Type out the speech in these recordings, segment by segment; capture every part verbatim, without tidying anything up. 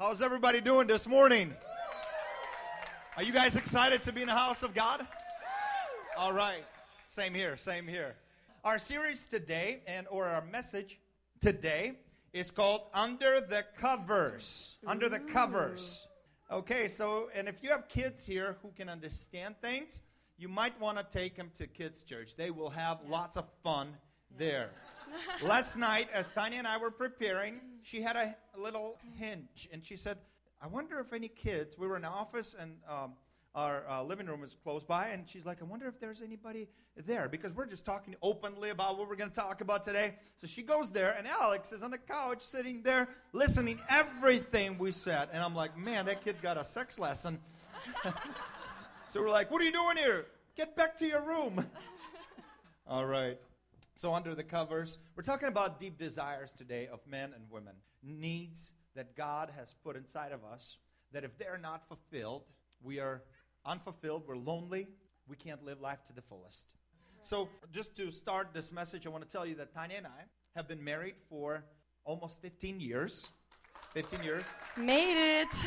How's everybody doing this morning? Are you guys excited to be in the house of God? All right. Same here, same here. Our series today, and or our message today, is called Under the Covers. Under the Covers. Okay, so, and if you have kids here who can understand things, you might want to take them to kids' church. They will have lots of fun there. Last night, as Tanya and I were preparing, she had a, a little hinge, and she said, I wonder if any kids, we were in the office, and um, our uh, living room is close by, and she's like, I wonder if there's anybody there, because we're just talking openly about what we're going to talk about today. So she goes there, and Alex is on the couch sitting there listening everything we said, and I'm like, man, that kid got a sex lesson. So we're like, what are you doing here? Get back to your room. All right. So under the covers, we're talking about deep desires today of men and women, needs that God has put inside of us, that if they're not fulfilled, we are unfulfilled, we're lonely, we can't live life to the fullest. So just to start this message, I want to tell you that Tanya and I have been married for almost fifteen years. fifteen years. Made it.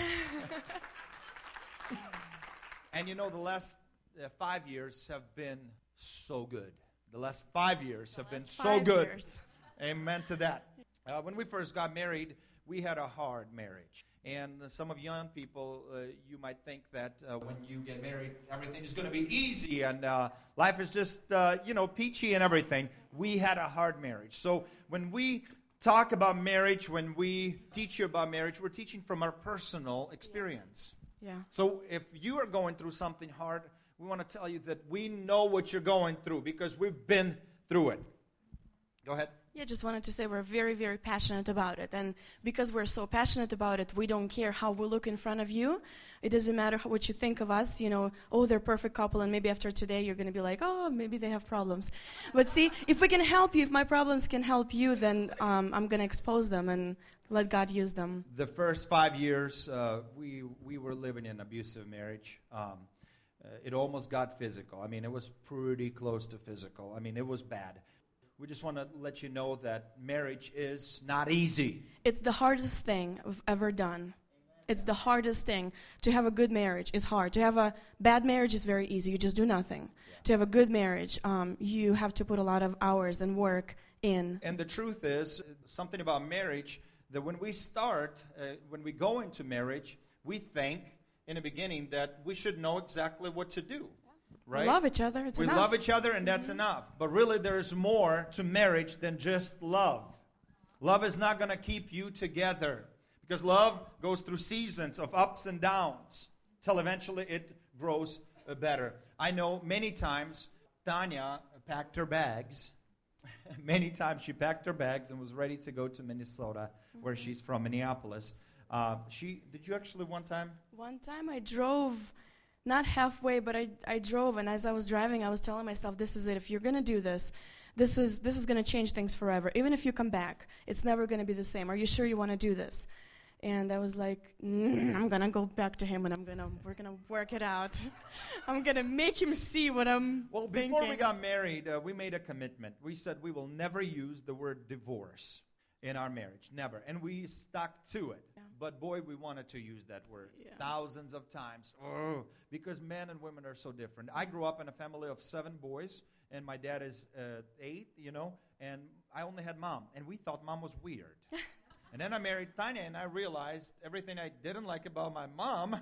And you know, the last uh, five years have been so good. The last five years have been so good. Years. Amen to that. Uh, when we first got married, we had a hard marriage. And uh, some of young people, uh, you might think that uh, when you get married, everything is going to be easy and uh, life is just, uh, you know, peachy and everything. We had a hard marriage. So when we talk about marriage, when we teach you about marriage, we're teaching from our personal experience. Yeah. So if you are going through something hard, we want to tell you that we know what you're going through because we've been through it. Go ahead. Yeah, just wanted to say we're very, very passionate about it. And because we're so passionate about it, we don't care how we look in front of you. It doesn't matter how, what you think of us. You know, oh, they're a perfect couple, and maybe after today you're going to be like, oh, maybe they have problems. But see, if we can help you, if my problems can help you, then um, I'm going to expose them and let God use them. The first five years, uh, we, we were living in an abusive marriage. Um, uh, it almost got physical. I mean, it was pretty close to physical. I mean, it was bad. We just want to let you know that marriage is not easy. It's the hardest thing I've ever done. It's the hardest thing. To have a good marriage is hard. To have a bad marriage is very easy. You just do nothing. Yeah. To have a good marriage, um, you have to put a lot of hours and work in. And the truth is, something about marriage, that when we start, uh, when we go into marriage, we think in the beginning that we should know exactly what to do. Right? We love each other. It's we enough. love each other, and that's mm-hmm. enough. But really, there's more to marriage than just love. Love is not going to keep you together, because love goes through seasons of ups and downs till eventually it grows uh, better. I know many times Tanya packed her bags. Many times she packed her bags and was ready to go to Minnesota, mm-hmm. where she's from, Minneapolis. Uh, she did you actually one time? One time I drove. Not halfway, but I, I drove, and as I was driving, I was telling myself, this is it. If you're going to do this, this is this is going to change things forever. Even if you come back, it's never going to be the same. Are you sure you want to do this? And I was like, mm, I'm going to go back to him, and I'm gonna we're going to work it out. I'm going to make him see what I'm Well, thinking. Before we got married, uh, we made a commitment. We said we will never use the word divorce in our marriage, never. And we stuck to it. Yeah. But boy, we wanted to use that word yeah. thousands of times. Oh, because men and women are so different. I grew up in a family of seven boys, and my dad is uh, eight, you know, and I only had mom. And we thought mom was weird. And then I married Tanya, and I realized everything I didn't like about my mom,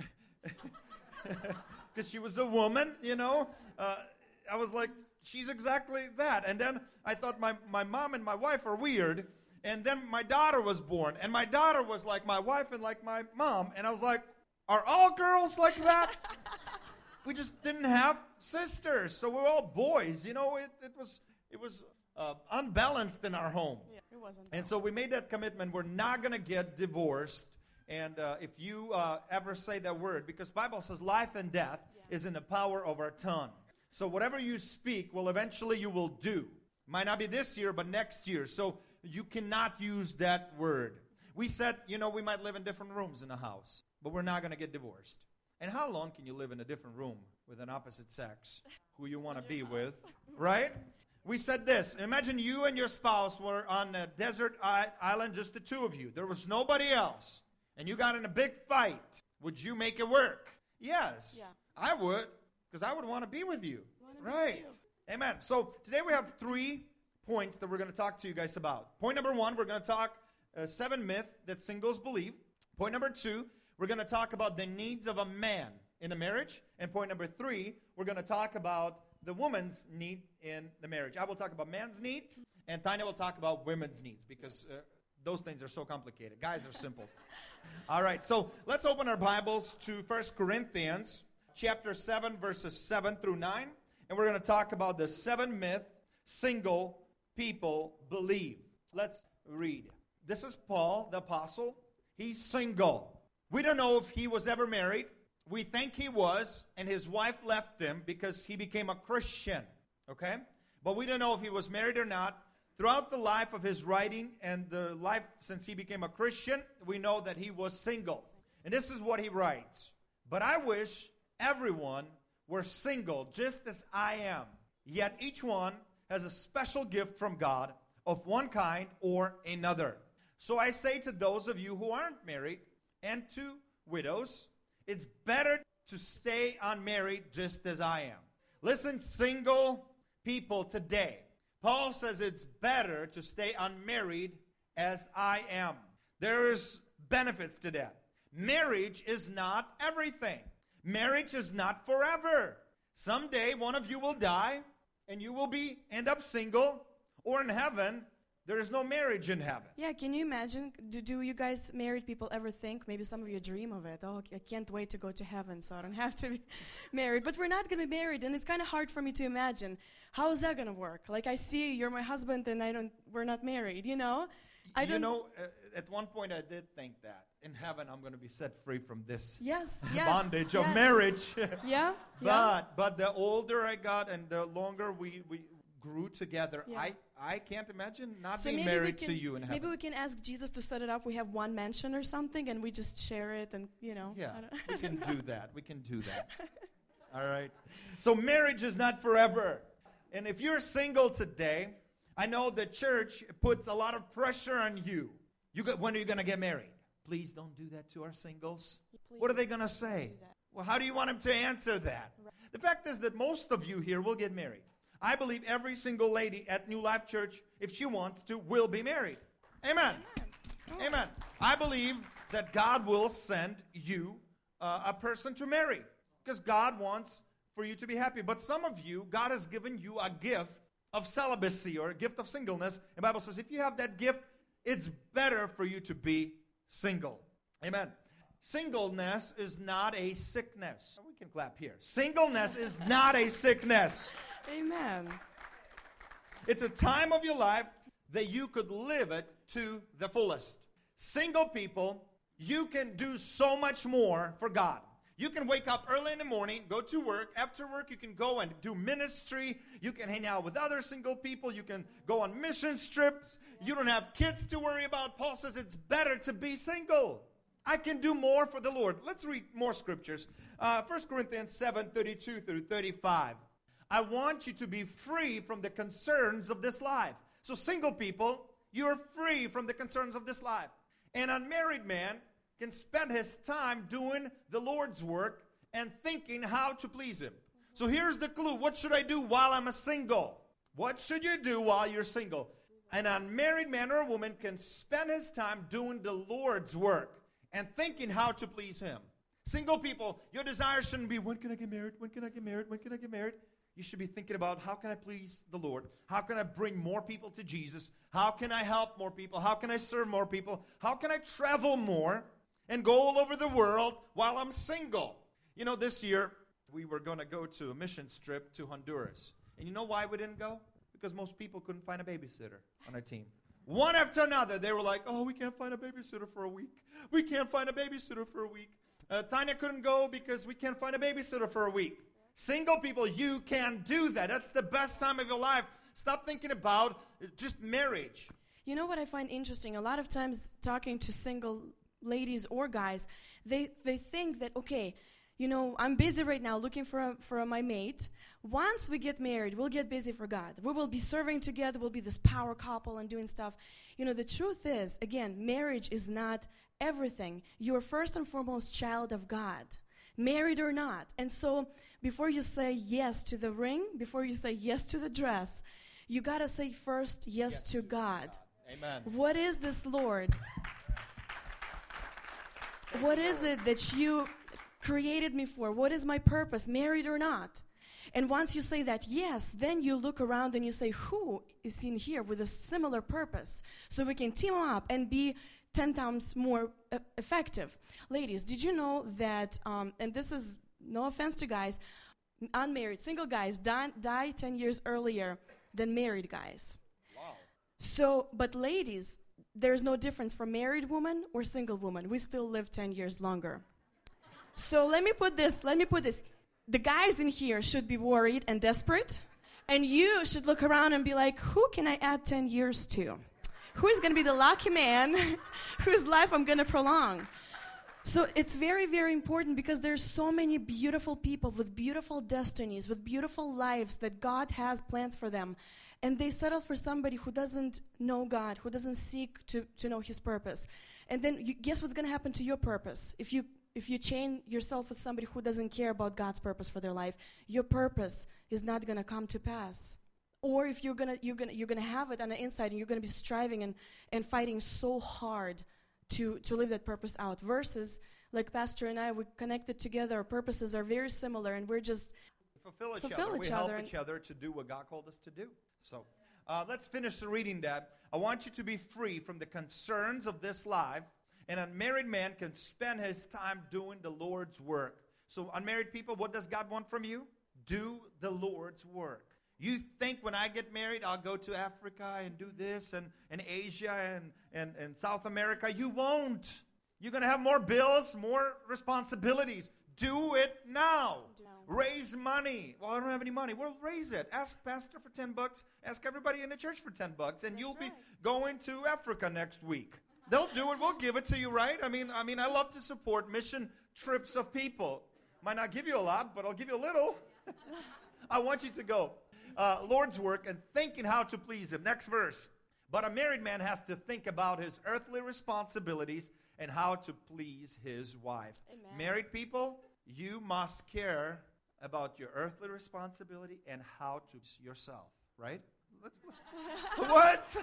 because she was a woman, you know. Uh, I was like, she's exactly that. And then I thought my, my mom and my wife are weird. And then my daughter was born, and my daughter was like my wife and like my mom. And I was like, are all girls like that? We just didn't have sisters, so we're all boys. You know, it, it was it was uh, unbalanced in our home. Yeah, it wasn't. And so we made that commitment. We're not going to get divorced. And uh, if you uh, ever say that word, because the Bible says life and death yeah. is in the power of our tongue. So whatever you speak, well, eventually you will do. Might not be this year, but next year. So you cannot use that word. We said, you know, we might live in different rooms in a house, but we're not going to get divorced. And how long can you live in a different room with an opposite sex who you want to be with, right? We said this. Imagine you and your spouse were on a desert island, just the two of you. There was nobody else. and you got in a big fight, would you make it work? Yes. Yeah. I would, because I would want to be with you. Wanna be with Right. you. Amen. So today we have three points that we're going to talk to you guys about. Point number one, we're going to talk uh, seven myths that singles believe. Point number two, we're going to talk about the needs of a man in a marriage. And point number three, we're going to talk about the woman's need in the marriage. I will talk about man's needs, and Tanya will talk about women's needs, because uh, those things are so complicated. Guys are simple. All right, so let's open our Bibles to First Corinthians chapter seven, verses seven through nine. And we're going to talk about the seven myths single people believe. Let's read. This is Paul, the apostle. He's single. We don't know if he was ever married. We think he was, and his wife left him because he became a Christian, okay? But we don't know if he was married or not. Throughout the life of his writing and the life since he became a Christian, we know that he was single. And this is what he writes. But I wish everyone were single just as I am. Yet each one has a special gift from God of one kind or another. So I say to those of you who aren't married and to widows, it's better to stay unmarried just as I am. Listen, single people today. Paul says it's better to stay unmarried as I am. There's benefits to that. Marriage is not everything. Marriage is not forever. Someday one of you will die and you will be end up single, or in heaven there is no marriage in heaven. Yeah, can you imagine, do, do you guys married people ever think, maybe some of you dream of it, oh, I can't wait to go to heaven so I don't have to be married. But we're not going to be married, and it's kind of hard for me to imagine. How is that going to work? Like, I see you're my husband and I don't, we're not married, you know? I you don't know, uh, at one point I did think that. In heaven I'm going to be set free from this Yes, yes. bondage yes. of marriage. Yeah, But yeah. but the older I got and the longer we, we grew together, Yeah. I, I can't imagine not So being maybe we married can, to you in heaven. maybe we can ask Jesus to set it up. We have one mansion or something, and we just share it, and you know. Yeah, I don't- we can do that. We can do that. All right. So marriage is not forever. And if you're single today, I know the church puts a lot of pressure on you. You got, when are you going to get married? Please don't do that to our singles. What are they going to say? do that. Well, how do you want them to answer that? Right. The fact is that most of you here will get married. I believe every single lady at New Life Church, if she wants to, will be married. Amen. Amen. Amen. I believe that God will send you uh, a person to marry, because God wants for you to be happy. But some of you, God has given you a gift of celibacy or a gift of singleness. The Bible says if you have that gift, it's better for you to be single. Amen. Singleness is not a sickness. We can clap here. Singleness is not a sickness. Amen. It's a time of your life that you could live it to the fullest. Single people, you can do so much more for God. You can wake up early in the morning, go to work. After work, you can go and do ministry. You can hang out with other single people. You can go on mission trips. You don't have kids to worry about. Paul says it's better to be single. I can do more for the Lord. Let's read more scriptures. Uh, First Corinthians seven, thirty-two through thirty-five. I want you to be free from the concerns of this life. So single people, you're free from the concerns of this life. An unmarried man can spend his time doing the Lord's work and thinking how to please Him. So here's the clue. What should I do while I'm a single? What should you do while you're single? An unmarried man or a woman can spend his time doing the Lord's work and thinking how to please Him. Single people, your desire shouldn't be, when can I get married? When can I get married? When can I get married? You should be thinking about, how can I please the Lord? How can I bring more people to Jesus? How can I help more people? How can I serve more people? How can I travel more and go all over the world while I'm single? You know, this year, we were going to go to a mission trip to Honduras. And you know why we didn't go? Because most people couldn't find a babysitter on our team. One after another, they were like, oh, we can't find a babysitter for a week. We can't find a babysitter for a week. Uh, Tanya couldn't go because we can't find a babysitter for a week. Single people, you can do that. That's the best time of your life. Stop thinking about just marriage. You know what I find interesting? A lot of times talking to single ladies or guys, they, they think that, okay, you know, I'm busy right now looking for a, for a, my mate. Once we get married, we'll get busy for God. We will be serving together. We'll be this power couple and doing stuff. You know, the truth is, again, marriage is not everything. You're first and foremost child of God, married or not. And so before you say yes to the ring, before you say yes to the dress, you got to say first yes, yes to God. God. Amen. What is this, Lord? What is it that you created me for? What is my purpose, married or not? And once you say that yes, then you look around and you say, who is in here with a similar purpose? So we can team up and be ten times more uh, effective. Ladies, did you know that, um, and this is no offense to guys, unmarried, single guys die, die ten years earlier than married guys. Wow. So, but ladies, there's no difference for married woman or single woman. We still live ten years longer. So let me put this, let me put this. The guys in here should be worried and desperate, and you should look around and be like, who can I add ten years to? Who is going to be the lucky man whose life I'm going to prolong? So it's very, very important because there's so many beautiful people with beautiful destinies, with beautiful lives that God has plans for them. And they settle for somebody who doesn't know God, who doesn't seek to, to know his purpose. And then you, guess what's going to happen to your purpose? If you if you chain yourself with somebody who doesn't care about God's purpose for their life, your purpose is not going to come to pass. Or if you're gonna you're gonna you're gonna have it on the inside and you're gonna be striving and, and fighting so hard to, to live that purpose out. Versus like Pastor and I, we connected together, our purposes are very similar and we're just fulfill each fulfill other. Each we other help each other to do what God called us to do. So uh, let's finish the reading, Dad. I want you to be free from the concerns of this life. An unmarried man can spend his time doing the Lord's work. So unmarried people, what does God want from you? Do the Lord's work. You think when I get married, I'll go to Africa and do this and, and Asia and, and, and South America. You won't. You're going to have more bills, more responsibilities. Do it now. No. Raise money. Well, I don't have any money. Well, raise it. Ask Pastor for ten bucks. Ask everybody in the church for ten bucks. And That's you'll right. be going to Africa next week. They'll do it. We'll give it to you, right? I mean, I mean, I love to support mission trips of people. Might not give you a lot, but I'll give you a little. I want you to go. Uh, Lord's work and thinking how to please him. Next verse. But a married man has to think about his earthly responsibilities and how to please his wife. Amen. Married people, you must care about your earthly responsibility and how to yourself, right? Let's what?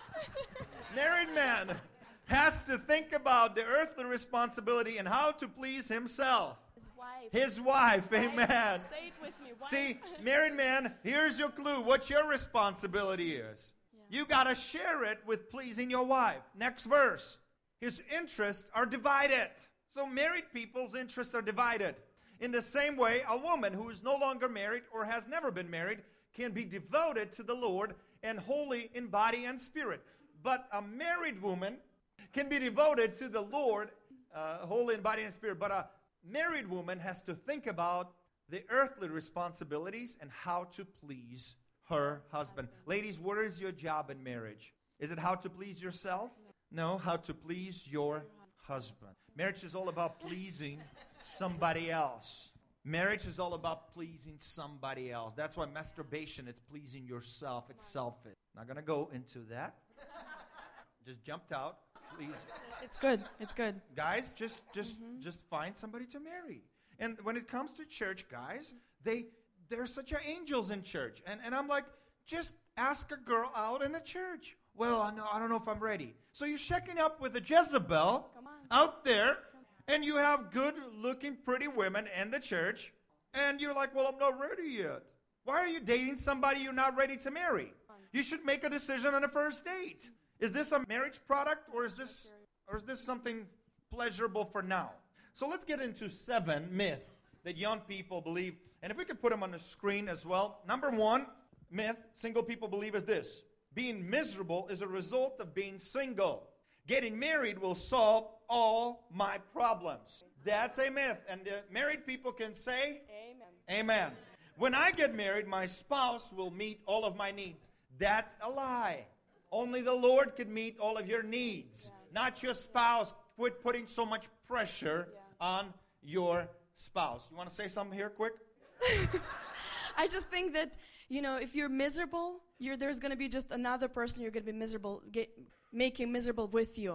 Married man has to think about the earthly responsibility and how to please himself. His wife, wife. Amen. Say it with me. Wife. See, married man, here's your clue. What your responsibility is. Yeah. You got to share it with pleasing your wife. Next verse. His interests are divided. So married people's interests are divided. In the same way, a woman who is no longer married or has never been married can be devoted to the Lord and holy in body and spirit. But a married woman can be devoted to the Lord, uh, holy in body and spirit. But a married woman has to think about the earthly responsibilities and how to please her husband. husband. Ladies, what is your job in marriage? Is it how to please yourself? No, how to please your husband. Marriage is all about pleasing somebody else. Marriage is all about pleasing somebody else. That's why masturbation, it's pleasing yourself. It's selfish. Not going to go into that. Just jumped out. Please. It's good. It's good. Guys, just just mm-hmm. just find somebody to marry. And when it comes to church, guys, they they're such angels in church. And and I'm like, just ask a girl out in the church. Well, I know I don't know if I'm ready. So you're checking up with a Jezebel out there, and you have good-looking, pretty women in the church, and you're like, well, I'm not ready yet. Why are you dating somebody you're not ready to marry? You should make a decision on the first date. Is this a marriage product, or is this or is this something pleasurable for now? So let's get into seven myths that young people believe. And if we could put them on the screen as well. Number one myth single people believe is this. Being miserable is a result of being single. Getting married will solve all my problems. That's a myth. And the married people can say, Amen. Amen. When I get married, my spouse will meet all of my needs. That's a lie. Only the Lord can meet all of your needs, yeah. not your spouse. Quit putting so much pressure yeah. on your spouse. You want to say something here quick? I just think that, you know, if you're miserable, you're, there's going to be just another person you're going to be miserable, get, making miserable with you.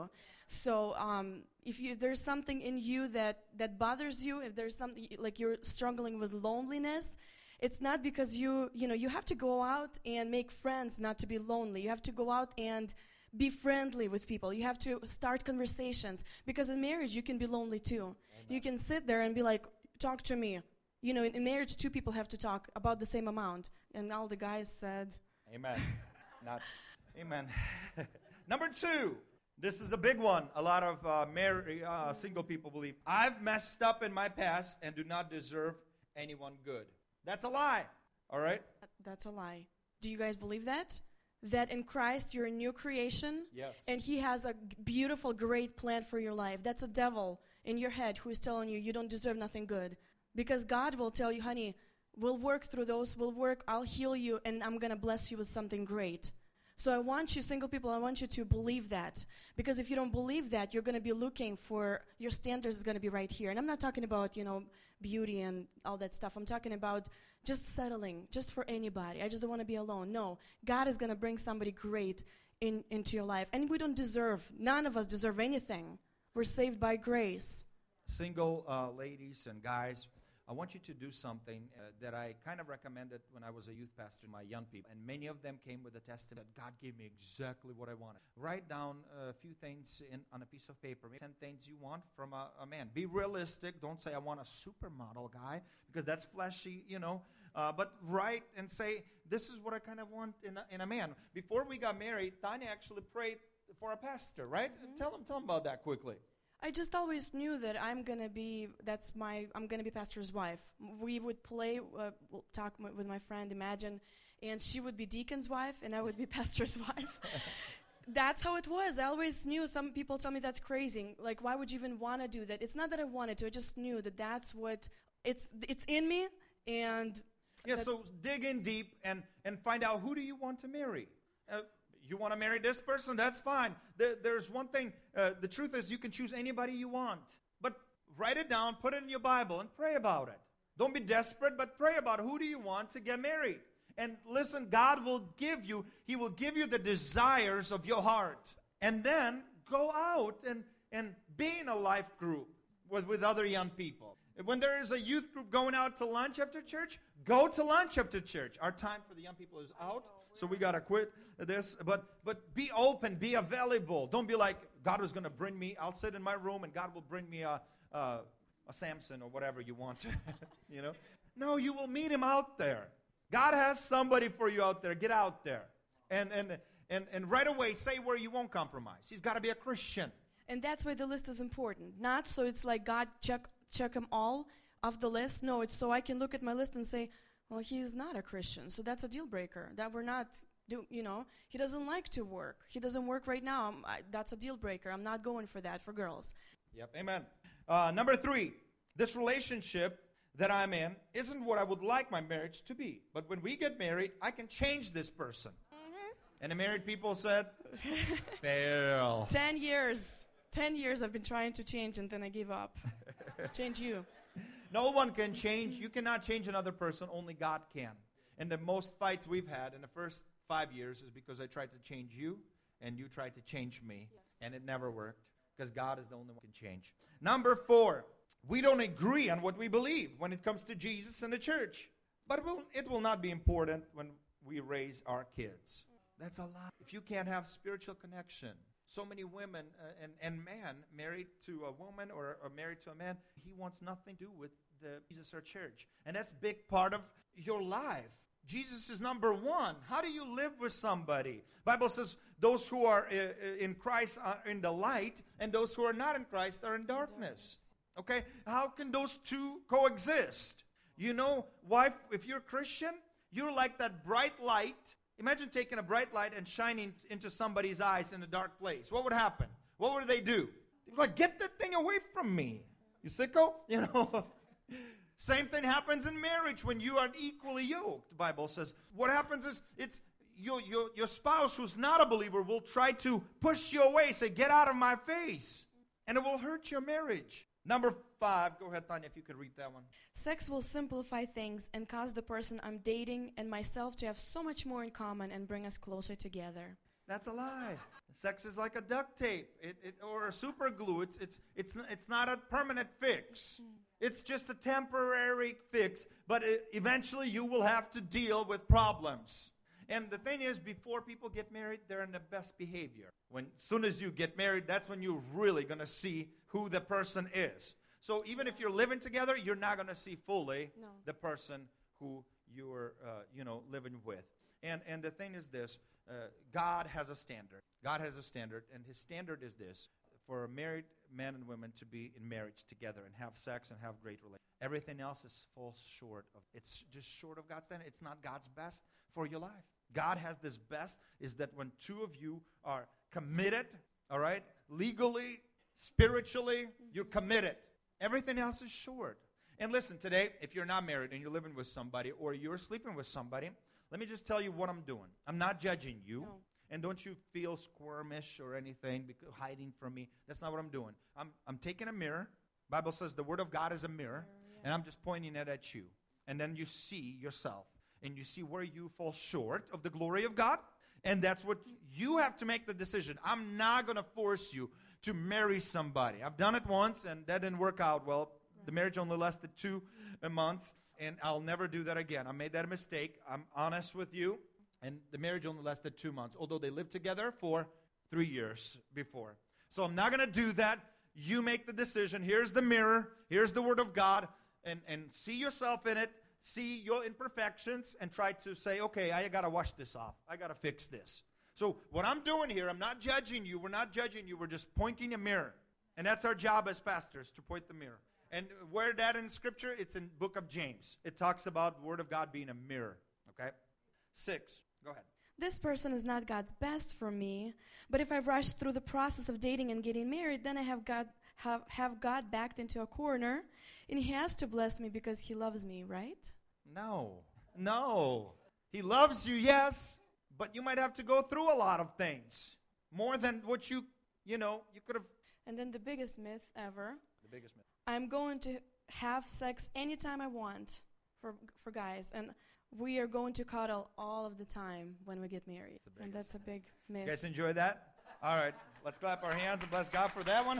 So um, if you, there's something in you that, that bothers you, if there's something like you're struggling with loneliness, it's not because you, you know, you have to go out and make friends not to be lonely. You have to go out and be friendly with people. You have to start conversations. Because in marriage, you can be lonely too. Amen. You can sit there and be like, talk to me. You know, in, in marriage, two people have to talk about the same amount. And all the guys said, amen. Not, amen. Number two. This is a big one. A lot of uh, married, uh, single people believe, I've messed up in my past and do not deserve anyone good. That's a lie, all right? That's a lie. Do you guys believe that? That in Christ you're a new creation? Yes. And He has a g- beautiful, great plan for your life. That's a devil in your head who is telling you you don't deserve nothing good. Because God will tell you, honey, we'll work through those, we'll work, I'll heal you, and I'm going to bless you with something great. So I want you, single people, I want you to believe that. Because if you don't believe that, you're going to be looking for, your standards is going to be right here. And I'm not talking about, you know, beauty and all that stuff. I'm talking about just settling, just for anybody. I just don't want to be alone. No, God is going to bring somebody great in, into your life. And we don't deserve, none of us deserve anything. We're saved by grace. Single uh, ladies and guys, I want you to do something uh, that I kind of recommended when I was a youth pastor to my young people. And many of them came with a testimony that God gave me exactly what I wanted. Write down a few things in, on a piece of paper. ten things you want from a, a man. Be realistic. Don't say, I want a supermodel guy, because that's fleshy, you know. Uh, but write and say, this is what I kind of want in a, in a man. Before we got married, Tanya actually prayed for a pastor, right? Mm-hmm. Tell them, tell them about that quickly. I just always knew that I'm gonna be. That's my. I'm gonna be pastor's wife. We would play, uh, we'll talk m- with my friend Imagine, and she would be deacon's wife, and I would be pastor's wife. That's how it was. I always knew. Some people tell me that's crazy. Like, why would you even want to do that? It's not that I wanted to. I just knew that that's what it's. It's in me, and yeah. So dig in deep and and find out, who do you want to marry. Uh, You want to marry this person? That's fine. The, there's one thing. Uh, the truth is, you can choose anybody you want. But write it down, put it in your Bible, and pray about it. Don't be desperate, but pray about who do you want to get married. And listen, God will give you, He will give you the desires of your heart. And then go out and, and be in a life group with, with other young people. When there is a youth group going out to lunch after church, go to lunch after church. Our time for the young people is out, so we got to quit this. But but be open, be available. Don't be like, God is going to bring me, I'll sit in my room and God will bring me a, a, a Samson or whatever you want. You know? No, you will meet him out there. God has somebody for you out there. Get out there. And, and, and, and right away, say where you won't compromise. He's got to be a Christian. And that's why the list is important. Not so it's like God check check them all off the list. No, it's so I can look at my list and say, well, he is not a Christian, so that's a deal breaker. That we're not, do, you know, he doesn't like to work. He doesn't work right now. I, that's a deal breaker. I'm not going for that for girls. Yep, amen. Uh, number three, this relationship that I'm in isn't what I would like my marriage to be. But when we get married, I can change this person. Mm-hmm. And the married people said, fail. Ten years. Ten years I've been trying to change, and then I gave up. Change you. No one can change. You cannot change another person. Only God can. And the most fights we've had in the first five years is because I tried to change you, and you tried to change me. Yes. And it never worked, because God is the only one who can change. Number four, we don't agree on what we believe when it comes to Jesus and the church. But it will, it will not be important when we raise our kids. That's a lot. If you can't have spiritual connection, so many women uh, and, and man married to a woman or, or married to a man, he wants nothing to do with the Jesus or church. And that's a big part of your life. Jesus is number one. How do you live with somebody? Bible says those who are uh, in Christ are in the light, and those who are not in Christ are in darkness. Okay? How can those two coexist? You know, wife, if you're a Christian, you're like that bright light. Imagine taking a bright light and shining into somebody's eyes in a dark place. What would happen? What would they do? They'd be like, get that thing away from me. You sicko? You know? Same thing happens in marriage when you are equally yoked, the Bible says. What happens is it's your, your, your spouse who's not a believer will try to push you away, say, get out of my face. And it will hurt your marriage. Number five, go ahead, Tanya, if you could read that one. Sex will simplify things and cause the person I'm dating and myself to have so much more in common and bring us closer together. That's a lie. Sex is like a duct tape it, it, or a super glue. It's, it's, it's, it's not a permanent fix. It's just a temporary fix, but it, eventually you will have to deal with problems. And the thing is, before people get married, they're in the best behavior. When, as soon as you get married, that's when you're really going to see who the person is. So even if you're living together, you're not going to see fully No. the person who you're, uh, you know, living with. And and the thing is this, uh, God has a standard. God has a standard, and his standard is this: for a married man and women to be in marriage together and have sex and have great relations. Everything else is falls short of, it's just short of God's standard. It's not God's best for your life. God has this best, is that when two of you are committed, all right, legally, spiritually, mm-hmm. you're committed. Everything else is short. And listen, today, if you're not married and you're living with somebody or you're sleeping with somebody, let me just tell you what I'm doing. I'm not judging you. No. And don't you feel squirmish or anything, because hiding from me. That's not what I'm doing. I'm, I'm taking a mirror. Bible says the Word of God is a mirror. Yeah. And I'm just pointing it at you. And then you see yourself. And you see where you fall short of the glory of God. And that's what you have to make the decision. I'm not going to force you to marry somebody. I've done it once, and that didn't work out well. Right. The marriage only lasted two months. And I'll never do that again. I made that a mistake. I'm honest with you. And the marriage only lasted two months, although they lived together for three years before. So I'm not going to do that. You make the decision. Here's the mirror. Here's the Word of God. And, and see yourself in it. See your imperfections and try to say, okay, I got to wash this off. I got to fix this. So what I'm doing here, I'm not judging you. We're not judging you. We're just pointing a mirror. And that's our job as pastors, to point the mirror. And where that in Scripture? It's in book of James. It talks about the Word of God being a mirror. Okay? Six. Go ahead. This person is not God's best for me, but if I rush through the process of dating and getting married, then I have God have, have God backed into a corner, and he has to bless me because he loves me, right? No. No. He loves you, yes, but you might have to go through a lot of things. More than what you, you know, you could have. And then the biggest myth ever. The biggest myth. I'm going to have sex anytime I want for for guys, and we are going to cuddle all of the time when we get married. And that's a big myth. You guys enjoy that? All right, let's clap our hands and bless God for that one.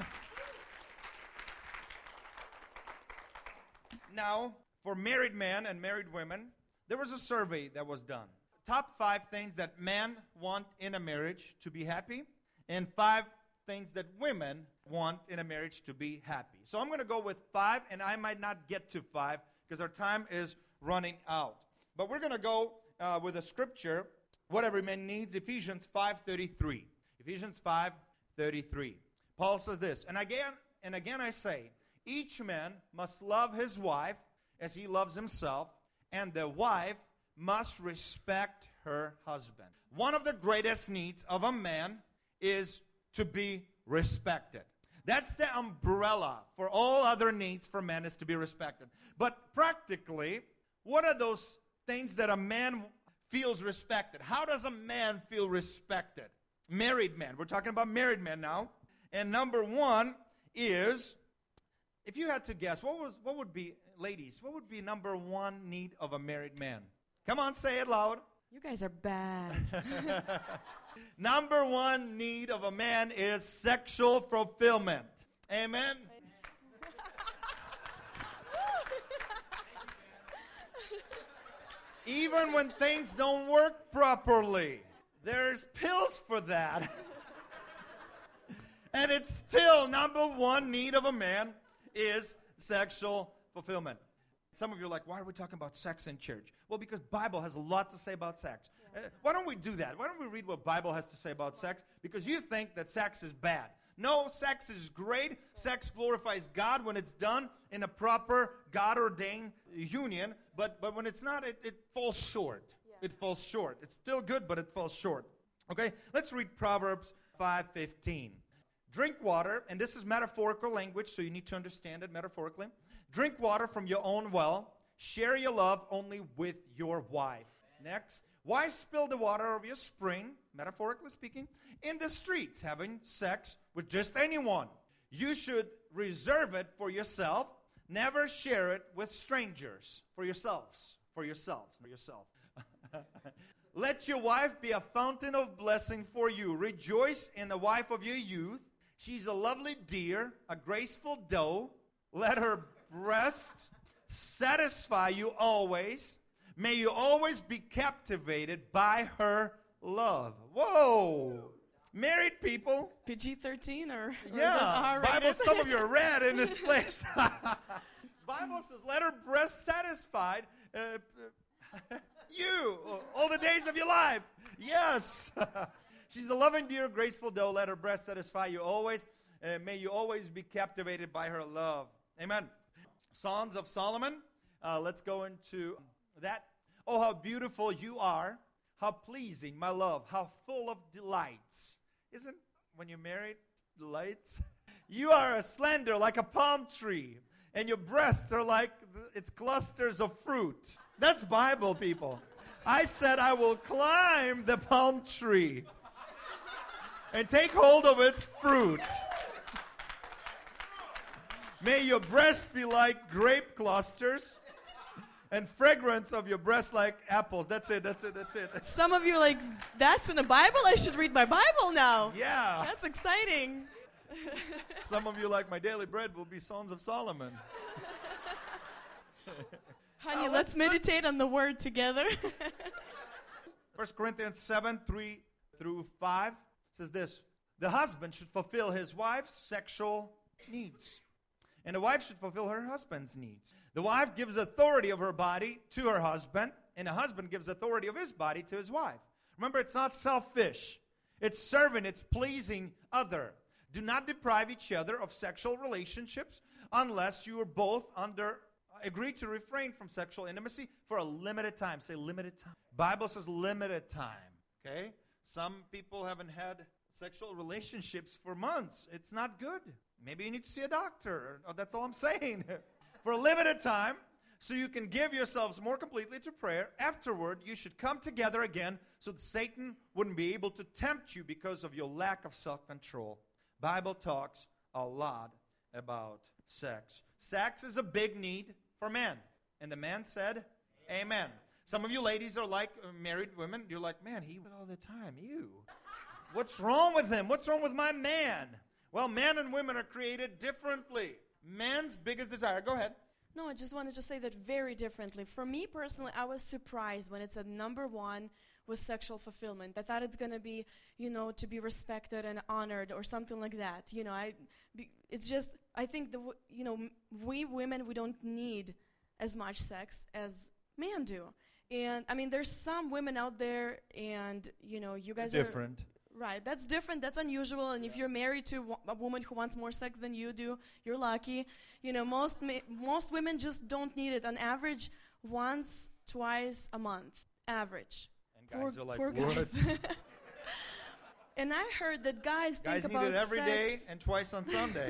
Now, for married men and married women, there was a survey that was done. Top five things that men want in a marriage to be happy, and five things that women want in a marriage to be happy. So I'm going to go with five, and I might not get to five because our time is running out. But we're going to go uh, with a scripture, what every man needs, Ephesians five thirty-three. Ephesians five thirty-three. Paul says this, and again, and again I say, each man must love his wife as he loves himself, and the wife must respect her husband. One of the greatest needs of a man is to be respected. That's the umbrella for all other needs for men, is to be respected. But practically, what are those things that a man feels respected? How does a man feel respected? Married men. We're talking about married men now. And number one is, if you had to guess, what was what would be, ladies, what would be number one need of a married man? Come on, say it loud. You guys are bad. Number one need of a man is sexual fulfillment. Amen? Even when things don't work properly, there's pills for that. And it's still number one need of a man is sexual fulfillment. Some of you are like, why are we talking about sex in church? Well, because Bible has a lot to say about sex. Uh, why don't we do that? Why don't we read what Bible has to say about sex? Because you think that sex is bad. No, sex is great. Sex glorifies God when it's done in a proper God-ordained union. But but when it's not, it, it falls short. Yeah. It falls short. It's still good, but it falls short. Okay, let's read Proverbs five fifteen. Drink water, and this is metaphorical language, so you need to understand it metaphorically. Drink water from your own well. Share your love only with your wife. Next. Why spill the water of your spring, metaphorically speaking, in the streets, having sex with just anyone? You should reserve it for yourself. Never share it with strangers. For yourselves. For yourselves. For yourself. Let your wife be a fountain of blessing for you. Rejoice in the wife of your youth. She's a lovely deer, a graceful doe. Let her breast satisfy you always. May you always be captivated by her love. Whoa! Married people. P G thirteen or, or yeah, Bible, some of you are red in this place. Bible says, let her breast satisfied uh, you all the days of your life. Yes. She's a loving deer, graceful doe. Let her breast satisfy you always. Uh, may you always be captivated by her love. Amen. Songs of Solomon. Uh, let's go into that. Oh, how beautiful you are. How pleasing, my love. How full of delights. Isn't when you're married, delights? You are slender like a palm tree, and your breasts are like its clusters of fruit. That's Bible, people. I said I will climb the palm tree and take hold of its fruit. May your breasts be like grape clusters, and fragrance of your breasts like apples. That's it, that's it, that's it. Some of you are like, that's in the Bible? I should read my Bible now. Yeah. That's exciting. Some of you, like my daily bread, will be Songs of Solomon. Honey, uh, let's, let's meditate on the word together. First Corinthians seven, three through five says this. The husband should fulfill his wife's sexual needs, and the wife should fulfill her husband's needs. The wife gives authority of her body to her husband, and the husband gives authority of his body to his wife. Remember, it's not selfish. It's serving, it's pleasing other. Do not deprive each other of sexual relationships unless you are both under agree to refrain from sexual intimacy for a limited time. Say limited time. Bible says limited time. Okay? Some people haven't had sexual relationships for months. It's not good. Maybe you need to see a doctor. Oh, that's all I'm saying. For a limited time, so you can give yourselves more completely to prayer. Afterward, you should come together again so that Satan wouldn't be able to tempt you because of your lack of self-control. Bible talks a lot about sex. Sex is a big need for men. And the man said, amen. Amen. Some of you ladies are like uh, married women. You're like, man, he all the time. Ew. What's wrong with him? What's wrong with my man? Well, men and women are created differently. Man's biggest desire. Go ahead. No, I just wanted to say that very differently. For me personally, I was surprised when it said number one was sexual fulfillment. I thought it's going to be, you know, to be respected and honored or something like that. You know, I, be, it's just, I think, the, you know, we women, we don't need as much sex as men do. And, I mean, there's some women out there and, you know, you guys different. are... Different. Right, that's different, that's unusual, and yeah. If you're married to a woman who wants more sex than you do, you're lucky. You know, most ma- most women just don't need it. On average, once, twice a month, average. And guys poor, are like, poor guys. And I heard that guys, guys think need about it every sex. day and twice on Sunday.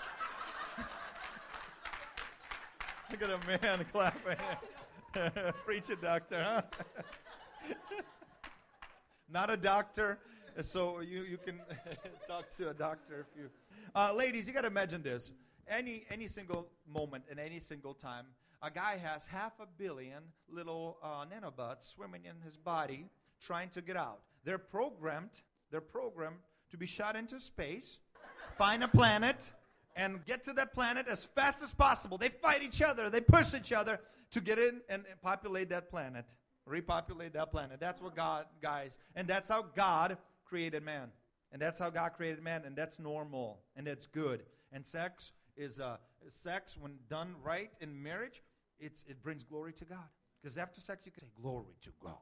Look at a man clapping. Preach it, doctor, huh? Not a doctor. So you, you can talk to a doctor if you... Uh, ladies, you got to imagine this. Any any single moment and any single time, a guy has half a billion little uh, nanobots swimming in his body trying to get out. They're programmed, they're programmed to be shot into space, find a planet, and get to that planet as fast as possible. They fight each other. They push each other to get in and, and populate that planet, repopulate that planet. That's what God, guys, and that's how God created man. And that's how God created man, and that's normal, and that's good. And sex is uh, sex, when done right in marriage, it's it brings glory to God. Because after sex, you can say, glory to God.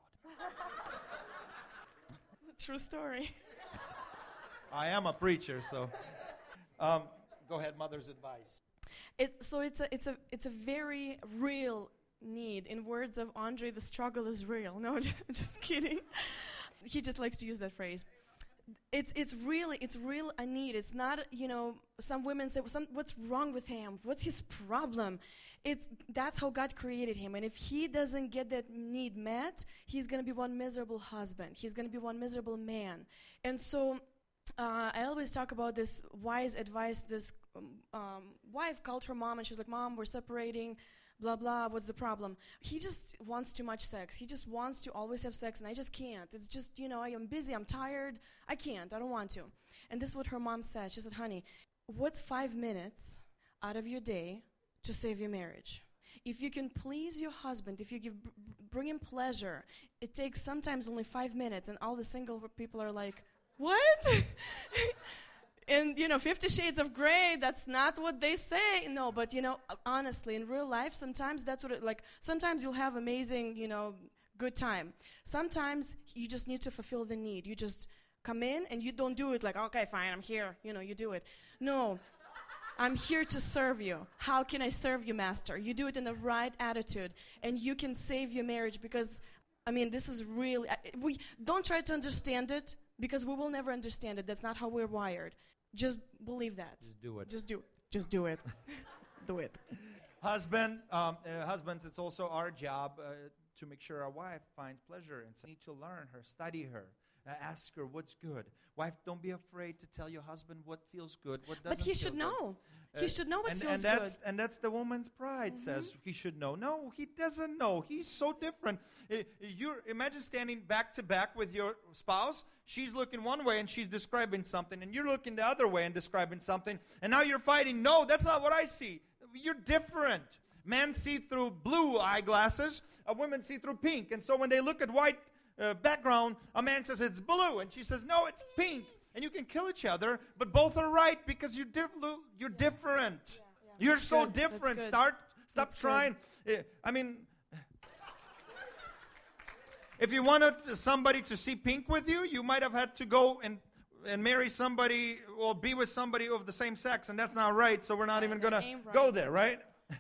True story. I am a preacher, so... Um, go ahead, mother's advice. It, so it's a, it's a, it's a very real need. In words of Andre, the struggle is real. No, just kidding. He just likes to use that phrase. It's it's really it's real a need. It's not, you know, some women say, some, what's wrong with him? What's his problem? It's that's how God created him. And if he doesn't get that need met, he's going to be one miserable husband. He's going to be one miserable man. And so uh, I always talk about this wise advice. This um, um, wife called her mom and she was like, Mom, we're separating, blah, blah, what's the problem? He just wants too much sex. He just wants to always have sex, and I just can't. It's just, you know, I am busy, I'm tired. I can't, I don't want to. And this is what her mom said. She said, honey, what's five minutes out of your day to save your marriage? If you can please your husband, if you give, br- bring him pleasure, it takes sometimes only five minutes, and all the single people are like, what? And, you know, Fifty Shades of Grey, that's not what they say. No, but, you know, honestly, in real life, sometimes that's what it, like, sometimes you'll have amazing, you know, good time. Sometimes you just need to fulfill the need. You just come in, and you don't do it like, okay, fine, I'm here. You know, you do it. No, I'm here to serve you. How can I serve you, Master? You do it in the right attitude, and you can save your marriage because, I mean, this is really, uh, we don't try to understand it because we will never understand it. That's not how we're wired. Just believe that. Just do it. Just do it. Just do it. Do it. Husband, um, uh, husbands, it's also our job uh, to make sure our wife finds pleasure. And so you need to learn her, study her, uh, ask her what's good. Wife, don't be afraid to tell your husband what feels good, what doesn't But he feel should good. know. Uh, he should know what and, feels and that's, good. And that's the woman's pride, Mm-hmm. says he should know. No, he doesn't know. He's so different. Uh, you're, imagine standing back to back with your spouse. She's looking one way and she's describing something, and you're looking the other way and describing something, and now you're fighting. No, that's not what I see. You're different. Men see through blue eyeglasses, a woman see through pink. And so when they look at white uh, background, a man says it's blue, and she says, no, it's pink. And you can kill each other, but both are right because you're, diff- you're different. Yeah, yeah. You're That's so good. That's different. good. Start, stop That's trying. Uh, I mean, if you wanted somebody to see pink with you, you might have had to go and and marry somebody or be with somebody of the same sex, and that's not right, so we're not even going to ain't go right. there, right?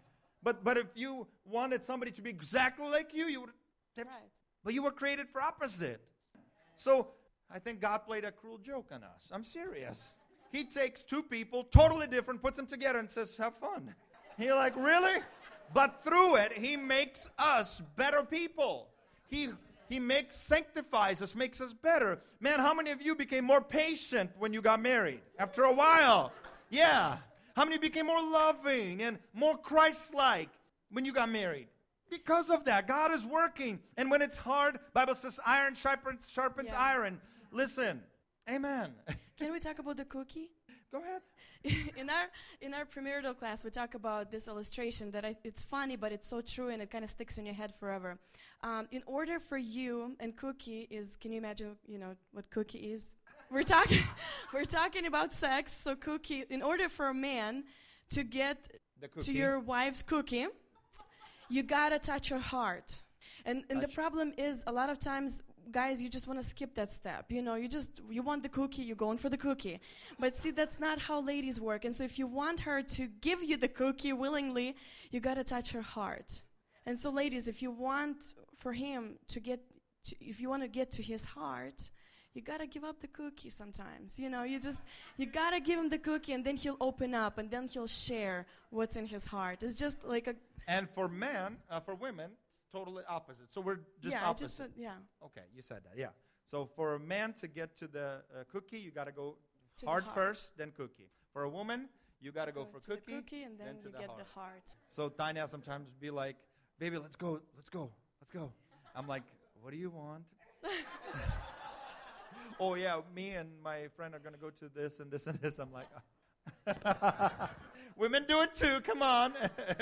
But but if you wanted somebody to be exactly like you, you would have, Right. but you were created for opposite. So I think God played a cruel joke on us. I'm serious. He takes two people, totally different, puts them together and says, have fun. You're like, really? But through it, he makes us better people. He He makes, sanctifies us, makes us better. Man, how many of you became more patient when you got married? After a while. Yeah. How many became more loving and more Christ-like when you got married? Because of that. God is working. And when it's hard, Bible says iron sharpens, sharpens Yeah. iron. Listen. Amen. Can we talk about the cookie? Go ahead. in our in our premarital class, we talk about this illustration that I, it's funny, but it's so true, and it kind of sticks in your head forever. Um, in order for you, and cookie is, can you imagine, you know, what cookie is? We're talking, we're talking about sex. So cookie, in order for a man to get The to cookie. your wife's cookie, you gotta touch her heart. And and the Touch. problem is, a lot of times, guys, you just want to skip that step. You know, you just, you want the cookie, you're going for the cookie. But see, that's not how ladies work. And so if you want her to give you the cookie willingly, you got to touch her heart. And so ladies, if you want for him to get, to, if you want to get to his heart, you got to give up the cookie sometimes. You know, you just, you got to give him the cookie, and then he'll open up, and then he'll share what's in his heart. It's just like a, And for men, uh, for women, it's totally opposite. So we're just yeah, I opposite. just said, yeah. Okay, you said that, yeah. So for a man to get to the uh, cookie, you got to go To the hard heart. first, then cookie. For a woman, you got to go Go for to the cookie, cookie, and then to you the get heart. the heart. So Tanya sometimes be like, baby, let's go, let's go, let's go. I'm like, what do you want? Oh, yeah, me and my friend are going to go to this and this and this. I'm like, women do it too, come on.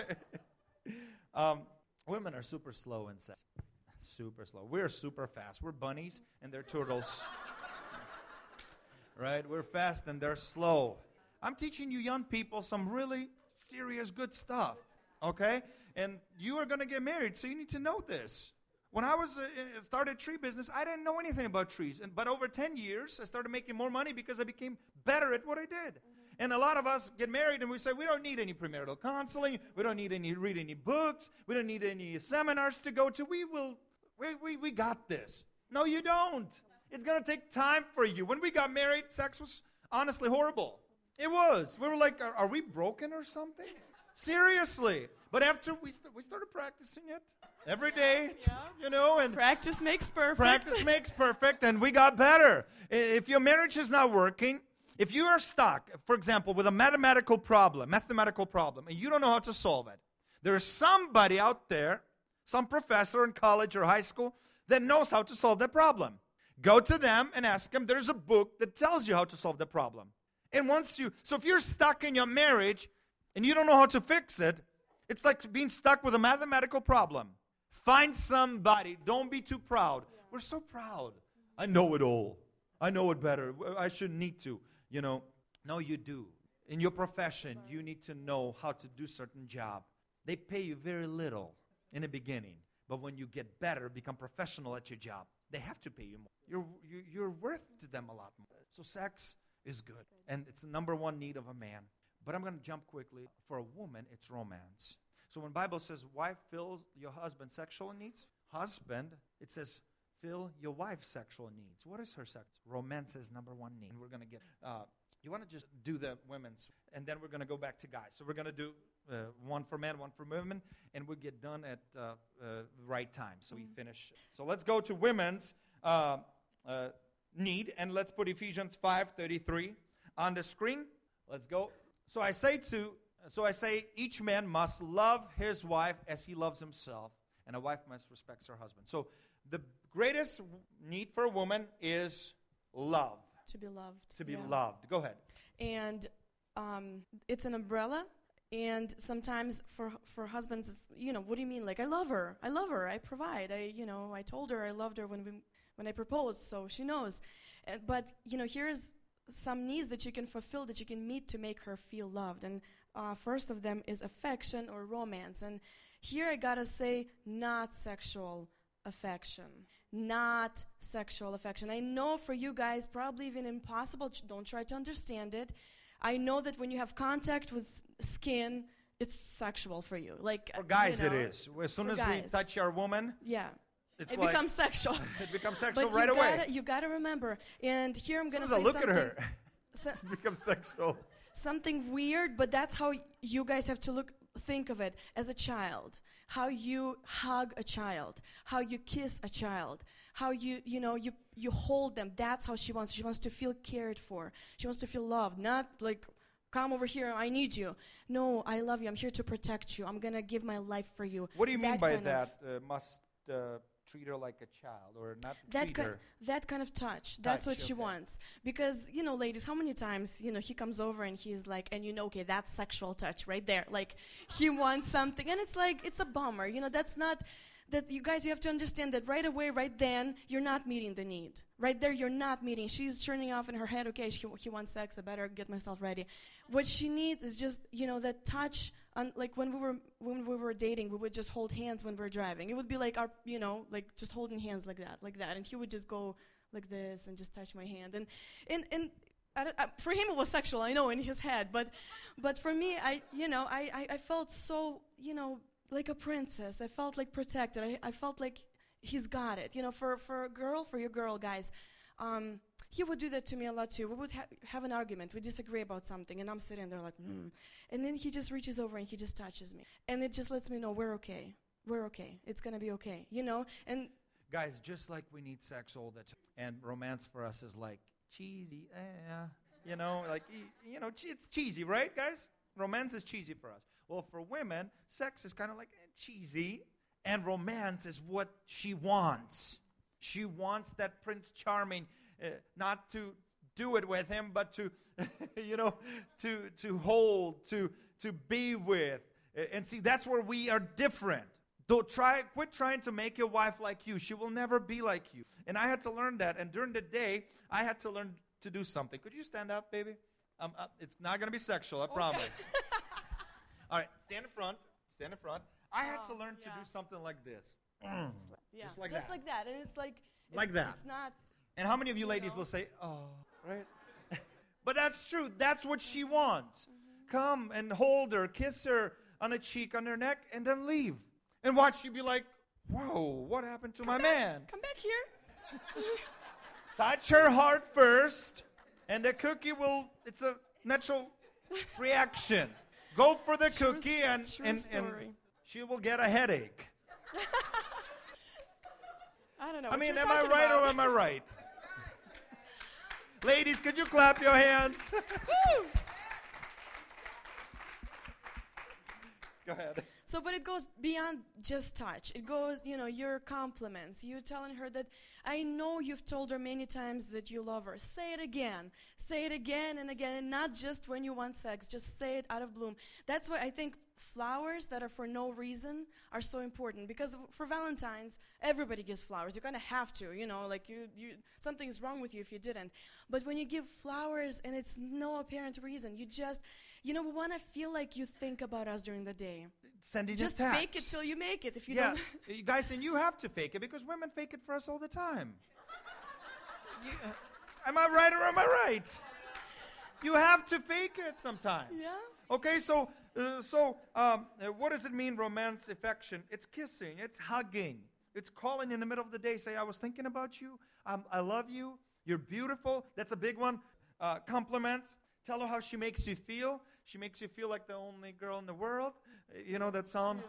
um, women are super slow in sex. Super slow. We're super fast. We're bunnies and they're turtles. Right? We're fast and they're slow. I'm teaching you young people some really serious good stuff. Okay? And you are going to get married, so you need to know this. When I was uh, started tree business, I didn't know anything about trees. And, but over ten years, I started making more money because I became better at what I did. Mm-hmm. And a lot of us get married and we say, we don't need any premarital counseling. We don't need any read any books. We don't need any seminars to go to. We will, we, we, we got this. No, you don't. It's going to take time for you. When we got married, sex was honestly horrible. It was. We were like, are, are we broken or something? Seriously. But after we, st- we started practicing it every day, Yeah. you know, and Practice makes perfect. practice makes perfect, and we got better. I- If your marriage is not working, if you are stuck, for example, with a mathematical problem, mathematical problem, and you don't know how to solve it, There's somebody out there, some professor in college or high school, that knows how to solve that problem. Go to them and ask them. There's a book that tells you how to solve the problem. And once you, so if you're stuck in your marriage and you don't know how to fix it, it's like being stuck with a mathematical problem. Find somebody. Don't be too proud. Yeah. We're so proud. I know it all. I know it better. I shouldn't need to. You know, no, you do. In your profession, you need to know how to do certain job. They pay you very little in the beginning. But when you get better, become professional at your job, they have to pay you more. You're, you, you're worth to them a lot more. So sex is good. And it's the number one need of a man. But I'm going to jump quickly. For a woman, it's romance. So when the Bible says, wife, fill your husband's sexual needs. Husband, it says, fill your wife's sexual needs. What is her sex? Romance is number one need. And we're going to get, uh, you want to just do the women's, and then we're going to go back to guys. So we're going to do uh, one for men, one for women, and we'll get done at uh, uh, the right time. So mm-hmm. we finish. So let's go to women's uh, uh, need, and let's put Ephesians five thirty-three on the screen. Let's go. So I say to, so I say, each man must love his wife as he loves himself, and a wife must respect her husband. So the greatest need for a woman is love. To be loved. To be yeah. loved. Go ahead. And um, it's an umbrella. And sometimes for for husbands, it's, you know, what do you mean? Like, I love her. I love her. I provide. I, you know, I told her I loved her when we when I proposed, so she knows. Uh, but, you know, here's some needs that you can fulfill, that you can meet to make her feel loved. And uh, first of them is affection or romance. And here I gotta say, not sexual affection. Not sexual affection. I know for you guys, probably even impossible. Don't try to understand it. I know that when you have contact with skin, it's sexual for you. Like for guys, you know, it is. As soon as guys. we touch our woman, yeah, it's it like becomes sexual. It becomes sexual but right you away. Gotta, you gotta remember. And here I'm as gonna soon as say I look something. at her, so, it becomes sexual. Something weird, but that's how you guys have to look. Think of it as a child. How you hug a child, how you kiss a child, how you, you know, you, you hold them. That's how she wants. She wants to feel cared for. She wants to feel loved, not like, come over here, I need you. No, I love you. I'm here to protect you. I'm going to give my life for you. What do you mean that by kind that? Uh, must uh, treat her like a child, or not that treat ki- her? That kind of touch. That's touch, what she okay. wants. Because, you know, ladies, how many times, you know, he comes over and he's like, and you know, okay, that's sexual touch right there. Like, he wants something. And it's like, it's a bummer. You know, that's not, that you guys, you have to understand that right away, right then, you're not meeting the need. Right there, you're not meeting. She's turning off in her head, okay, she, he wants sex, I better get myself ready. What she needs is just, you know, that touch. On, like when we were when we were dating, we would just hold hands when we were driving. It would be like our, you know, like just holding hands like that, like that. And he would just go like this and just touch my hand. And and and I don't, I, for him it was sexual, I know, in his head. But but for me, I you know, I, I, I felt so, you know, like a princess. I felt like protected. I, I felt like he's got it. You know, for, for a girl, for your girl, guys, um, he would do that to me a lot too. We would ha- have an argument. We disagree about something, and I'm sitting there like, hmm. And then he just reaches over and he just touches me. And it just lets me know we're okay. We're okay. It's going to be okay, you know? And guys, just like we need sex all the time, and romance for us is like cheesy, eh, you know, like, you know, it's cheesy, right, guys? Romance is cheesy for us. Well, for women, sex is kind of like eh, cheesy, and romance is what she wants. She wants that Prince Charming, uh, not to do it with him, but to, you know, to to hold, to to be with. Uh, and see, that's where we are different. Don't try, quit trying to make your wife like you. She will never be like you. And I had to learn that. And during the day, I had to learn to do something. Could you stand up, baby? Um, uh, it's not going to be sexual, I okay. promise. All right, stand in front. Stand in front. I had oh, to learn yeah. to do something like this. Mm. Yeah. Just like Just that. like that. And it's like, it's, like that. It's not. And how many of you, you ladies know? will say, oh, right? But that's true. That's what she wants. Mm-hmm. Come and hold her, kiss her on a cheek, on her neck, and then leave. And watch you be like, whoa, what happened to Come my back. man? Come back here. Touch her heart first, and the cookie will, it's a natural reaction. Go for the True cookie, and, true and, and she will get a headache. I don't know. I mean, am I I right about. or am I right? Ladies, could you clap your hands? Woo! Go ahead. So, but it goes beyond just touch. It goes, you know, your compliments. You telling her that, I know you've told her many times that you love her. Say it again. Say it again and again, and not just when you want sex. Just say it out of bloom. That's why I think flowers that are for no reason are so important, because for Valentine's, everybody gives flowers. You kind of have to, you know, like you, you, something's wrong with you if you didn't. But when you give flowers and it's no apparent reason, you just, you know, we want to feel like you think about us during the day. Sending Just a text. fake it till you make it. If you yeah, don't, you guys, and you have to fake it because women fake it for us all the time. you, uh, am I right or am I right? You have to fake it sometimes. Yeah. Okay, so uh, so um, uh, what does it mean, romance, affection? It's kissing, it's hugging, it's calling in the middle of the day, say, I was thinking about you, um, I love you, you're beautiful. That's a big one. Uh, compliments. Tell her how she makes you feel. She makes you feel like the only girl in the world. Uh, You know that song?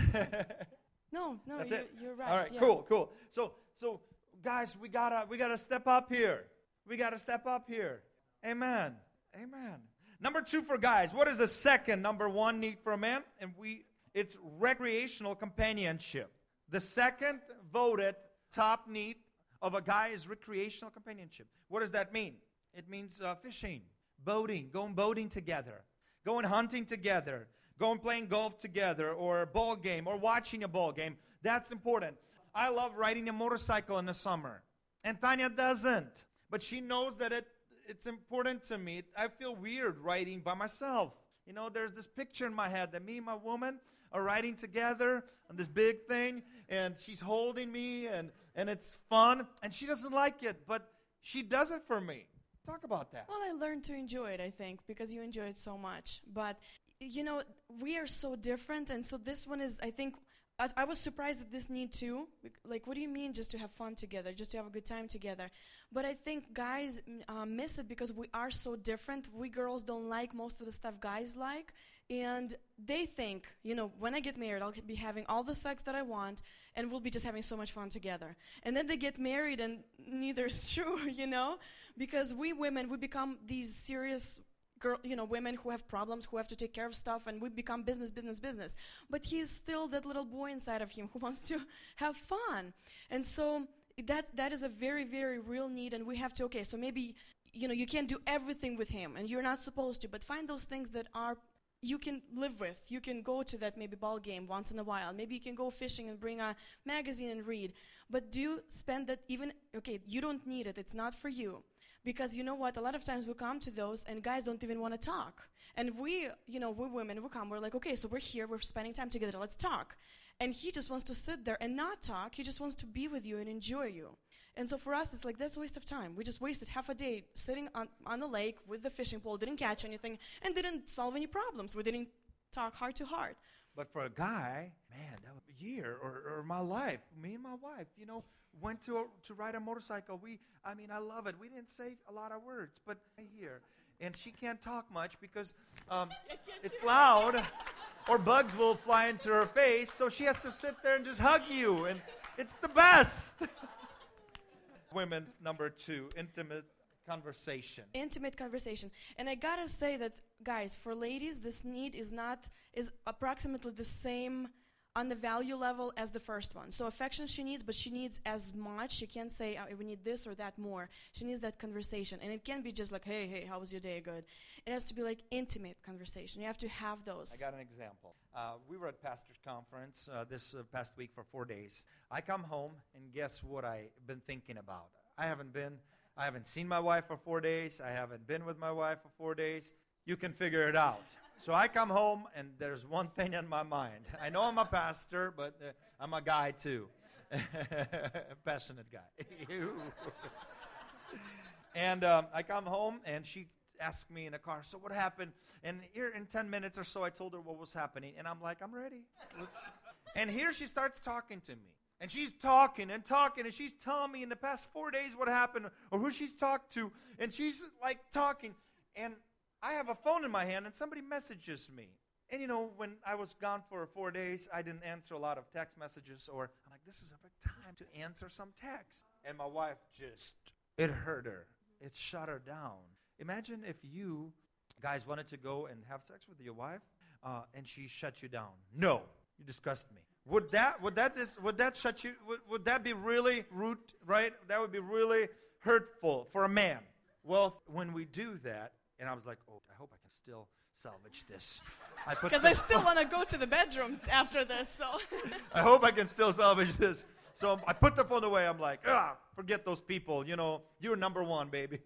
no, no, That's you're, it. you're right. All right, yeah. cool, cool. So, so guys, we gotta we gotta step up here. We gotta step up here. Amen. Amen. Number two for guys. What is the second number one need for a man? And we, it's recreational companionship. The second voted top need of a guy is recreational companionship. What does that mean? It means uh, fishing, boating, going boating together, going hunting together, going playing golf together, or a ball game, or watching a ball game. That's important. I love riding a motorcycle in the summer, and Tanya doesn't, but she knows that it it's important to me. I feel weird riding by myself. You know, there's this picture in my head that me and my woman are riding together on this big thing, and she's holding me, and, and it's fun, and she doesn't like it, but she does it for me. Talk about that. Well, I learned to enjoy it, I think, because you enjoy it so much. But, you know, we are so different, and so this one is, I think, I, I was surprised at this need too. Like, what do you mean just to have fun together, just to have a good time together? But I think guys uh, miss it because we are so different. We girls don't like most of the stuff guys like. And they think, you know, when I get married, I'll be having all the sex that I want, and we'll be just having so much fun together. And then they get married, and neither is true, you know? Because we women, we become these serious girl, you know, women who have problems, who have to take care of stuff, and we become business, business, business. But he's still that little boy inside of him who wants to have fun. And so that that is a very, very real need, and we have to, okay, so maybe, you know, you can't do everything with him, and you're not supposed to, but find those things that are you can live with. You can go to that maybe ball game once in a while. Maybe you can go fishing and bring a magazine and read. But do spend that even, okay, you don't need it. It's not for you. Because you know what? A lot of times we come to those and guys don't even want to talk. And we, you know, we women, we come, we're like, okay, so we're here, we're spending time together, let's talk. And he just wants to sit there and not talk. He just wants to be with you and enjoy you. And so for us, it's like, that's a waste of time. We just wasted half a day sitting on, on the lake with the fishing pole, didn't catch anything, and didn't solve any problems. We didn't talk heart to heart. But for a guy, man, that was a year or, or my life, me and my wife, you know, went to a, to ride a motorcycle. We, I mean, I love it. We didn't say a lot of words, but I hear. And she can't talk much because um, it's loud or bugs will fly into her face, so she has to sit there and just hug you, and it's the best. Women's number two, intimate conversation. Intimate conversation. And I gotta say that, guys, for ladies, this need is not, is approximately the same on the value level as the first one. So affection she needs, but she needs as much. She can't say, oh, we need this or that more. She needs that conversation. And it can't be just like, hey, hey, how was your day? Good. It has to be like intimate conversation. You have to have those. I got an example. Uh, we were at pastor's conference uh, this uh, past week for four days. I come home, and guess what I've been thinking about? I haven't been, I haven't seen my wife for four days. I haven't been with my wife for four days. You can figure it out. So I come home, and there's one thing in my mind. I know I'm a pastor, but uh, I'm a guy too. Passionate guy. And um, I come home, and she asked me in the car, so what happened? And here in ten minutes or so, I told her what was happening. And I'm like, I'm ready. Let's. And here she starts talking to me. And she's talking and talking, and she's telling me in the past four days what happened or who she's talked to. And she's like talking. And I have a phone in my hand, and somebody messages me. And, you know, when I was gone for four days, I didn't answer a lot of text messages. Or I'm like, this is a good time to answer some text. And my wife just, it hurt her. It shut her down. Imagine if you guys wanted to go and have sex with your wife, uh, and she shut you down. No, you disgust me. Would that would that this would that shut you? Would, would that be really rude? Right? That would be really hurtful for a man. Well, when we do that, and I was like, oh, I hope I can still salvage this. Because I, I still want to go to the bedroom after this. So I hope I can still salvage this. So I put the phone away. I'm like, ah, forget those people. You know, you're number one, baby.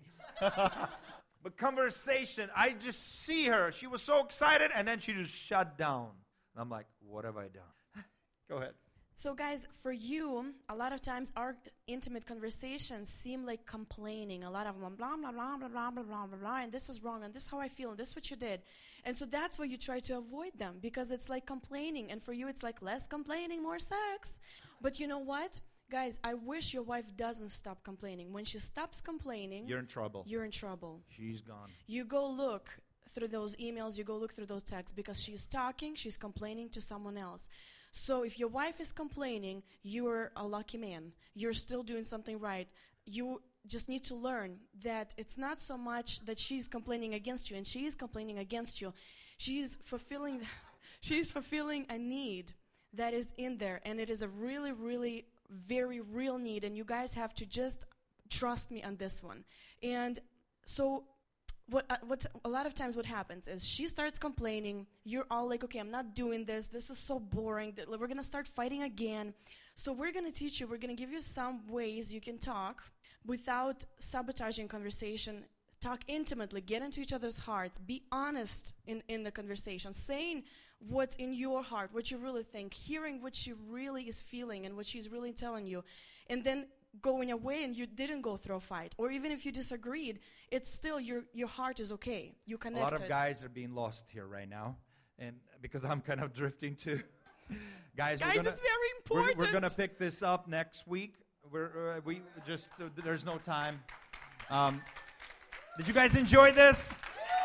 But conversation, I just see her. She was so excited, and then she just shut down. And I'm like, what have I done? Go ahead. So guys, for you, a lot of times our intimate conversations seem like complaining. A lot of them, blah, blah, blah, blah, blah, blah, blah, blah, blah, and this is wrong, and this is how I feel, and this is what you did. And so that's why you try to avoid them, because it's like complaining. And for you, it's like less complaining, more sex. But you know what? Guys, I wish your wife doesn't stop complaining. When she stops complaining, you're in trouble. You're in trouble. She's gone. You go look through those emails, you go look through those texts, because she's talking, she's complaining to someone else. So if your wife is complaining, you're a lucky man. You're still doing something right. You just need to learn that it's not so much that she's complaining against you, and she is complaining against you. She's fulfilling, she's fulfilling a need that is in there, and it is a really, really, very real need, and you guys have to just trust me on this one. And so What, uh, what a lot of times what happens is she starts complaining. You're all like, okay, I'm not doing this. This is so boring. That we're going to start fighting again. So we're going to teach you. We're going to give you some ways you can talk without sabotaging conversation. Talk intimately. Get into each other's hearts. Be honest in, in the conversation. Saying what's in your heart, what you really think. Hearing what she really is feeling and what she's really telling you. And then going away and you didn't go through a fight, or even if you disagreed, it's still your your heart is okay. You connected. A lot of guys are being lost here right now, and because I'm kind of drifting too. guys, guys, we're gonna, it's very important. We're, we're gonna pick this up next week. We're uh, we just uh, there's no time. Um, did you guys enjoy this?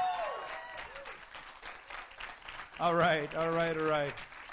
all right, all right, all right.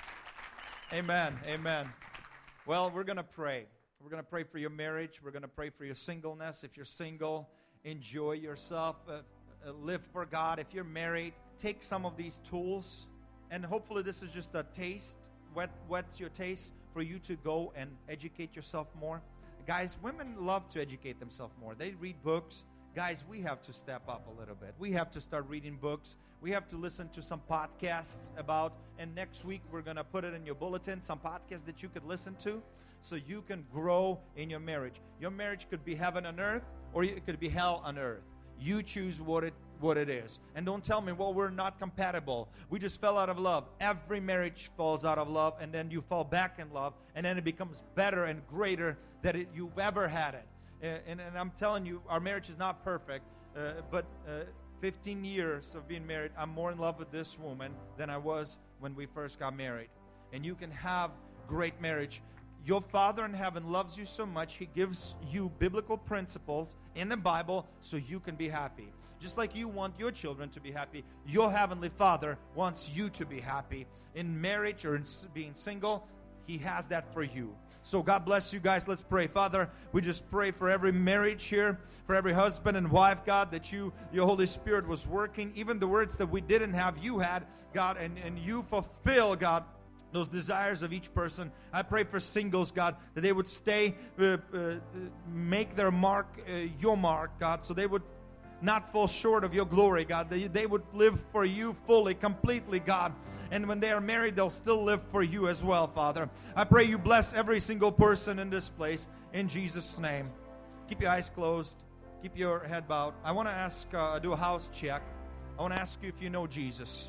Amen, amen. Well, we're gonna pray. We're going to pray for your marriage. We're going to pray for your singleness. If you're single, enjoy yourself. Uh, uh, live for God. If you're married, take some of these tools. And hopefully this is just a taste, whet, whets your taste for you to go and educate yourself more. Guys, women love to educate themselves more. They read books. Guys, we have to step up a little bit. We have to start reading books. We have to listen to some podcasts about, and next week we're going to put it in your bulletin, some podcasts that you could listen to so you can grow in your marriage. Your marriage could be heaven on earth, or it could be hell on earth. You choose what it what it is. And don't tell me, well, we're not compatible. We just fell out of love. Every marriage falls out of love, and then you fall back in love, and then it becomes better and greater than it, you've ever had it. And, and, and I'm telling you, our marriage is not perfect, uh, but uh, fifteen years of being married, I'm more in love with this woman than I was when we first got married. And you can have great marriage. Your Father in heaven loves you so much, He gives you biblical principles in the Bible so you can be happy. Just like you want your children to be happy, your Heavenly Father wants you to be happy. In marriage or in being single, He has that for you. So God bless you guys. Let's pray. Father, we just pray for every marriage here, for every husband and wife, God, that you, your Holy Spirit was working. Even the words that we didn't have, you had, God, and, and you fulfill, God, those desires of each person. I pray for singles, God, that they would stay, uh, uh, make their mark, uh, your mark, God, so they would not fall short of your glory, God. They, they would live for you fully, completely, God. And when they are married, they'll still live for you as well, Father. I pray you bless every single person in this place, in Jesus' name. Keep your eyes closed. Keep your head bowed. I want to ask, uh, do a house check. I want to ask you if you know Jesus.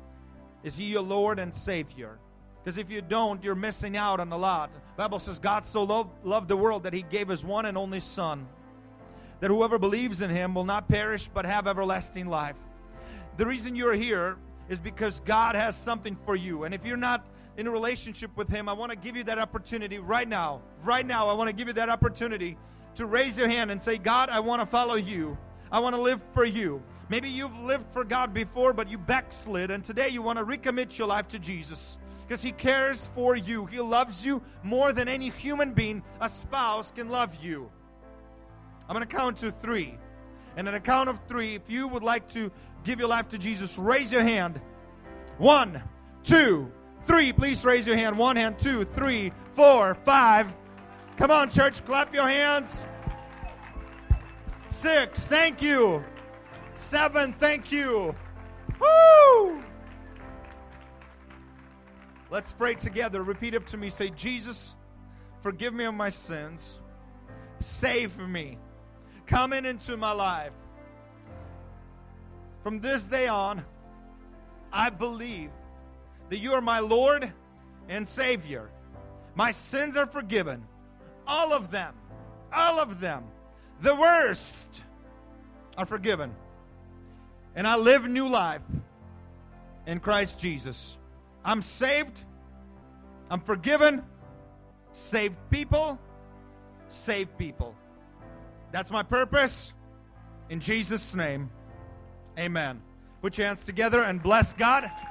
Is He your Lord and Savior? Because if you don't, you're missing out on a lot. The Bible says God so loved, loved the world that He gave His one and only Son, that whoever believes in Him will not perish but have everlasting life. The reason you're here is because God has something for you. And if you're not in a relationship with Him, I want to give you that opportunity right now. Right now, I want to give you that opportunity to raise your hand and say, God, I want to follow you. I want to live for you. Maybe you've lived for God before, but you backslid, and today you want to recommit your life to Jesus. Because He cares for you. He loves you more than any human being, a spouse, can love you. I'm going to count to three. And at a count of three, if you would like to give your life to Jesus, raise your hand. One, two, three. Please raise your hand. One hand, two, three, four, five. Come on, church, clap your hands. Six, thank you. Seven, thank you. Woo! Let's pray together. Repeat after me. Say, Jesus, forgive me of my sins. Save me. Come in into my life. From this day on, I believe that you are my Lord and Savior. My sins are forgiven. All of them. All of them. The worst are forgiven. And I live a new life in Christ Jesus. I'm saved. I'm forgiven. Saved people. Save people. That's my purpose. In Jesus' name, amen. Put your hands together and bless God.